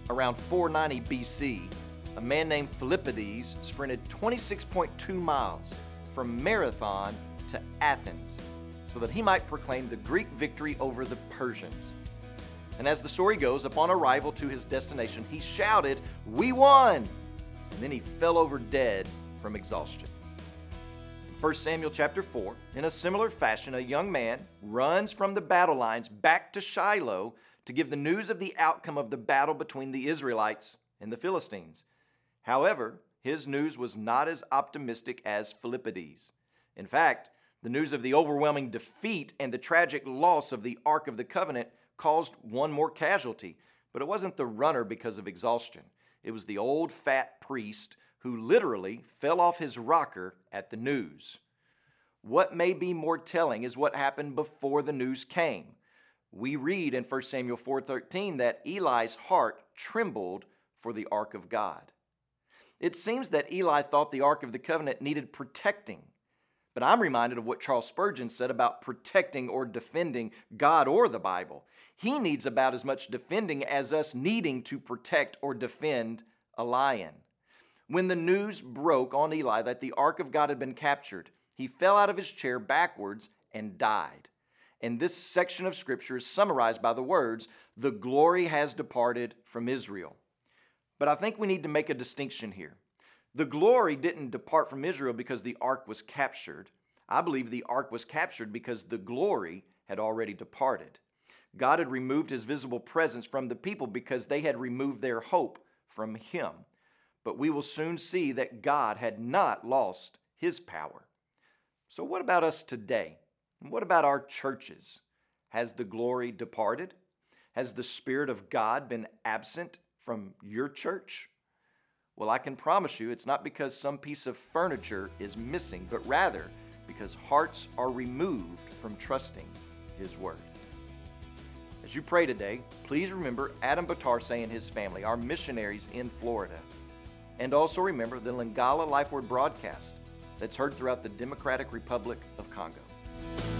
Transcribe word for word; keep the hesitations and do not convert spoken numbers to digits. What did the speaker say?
Around four ninety B C, a man named Philippides sprinted twenty-six point two miles from Marathon to Athens so that he might proclaim the Greek victory over the Persians. And as the story goes, upon arrival to his destination, he shouted, "We won!" And then he fell over dead from exhaustion. In First Samuel chapter four, in a similar fashion, a young man runs from the battle lines back to Shiloh to give the news of the outcome of the battle between the Israelites and the Philistines. However, his news was not as optimistic as Philippides. In fact, the news of the overwhelming defeat and the tragic loss of the Ark of the Covenant caused one more casualty, but it wasn't the runner because of exhaustion. It was the old fat priest who literally fell off his rocker at the news. What may be more telling is what happened before the news came. We read in First Samuel four thirteen that Eli's heart trembled for the Ark of God. It seems that Eli thought the Ark of the Covenant needed protecting. But I'm reminded of what Charles Spurgeon said about protecting or defending God or the Bible. He needs about as much defending as us needing to protect or defend a lion. When the news broke on Eli that the Ark of God had been captured, he fell out of his chair backwards and died. And this section of Scripture is summarized by the words, "The glory has departed from Israel." But I think we need to make a distinction here. The glory didn't depart from Israel because the ark was captured. I believe the ark was captured because the glory had already departed. God had removed his visible presence from the people because they had removed their hope from him. But we will soon see that God had not lost his power. So what about us today? And what about our churches? Has the glory departed? Has the Spirit of God been absent from your church? Well, I can promise you it's not because some piece of furniture is missing, but rather because hearts are removed from trusting his word. As you pray today, please remember Adam Batarse and his family, our missionaries in Florida. And also remember the Lingala Life Word broadcast that's heard throughout the Democratic Republic of Congo.